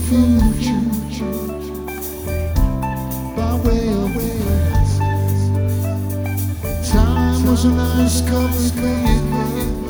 future by way of time was a nice cup of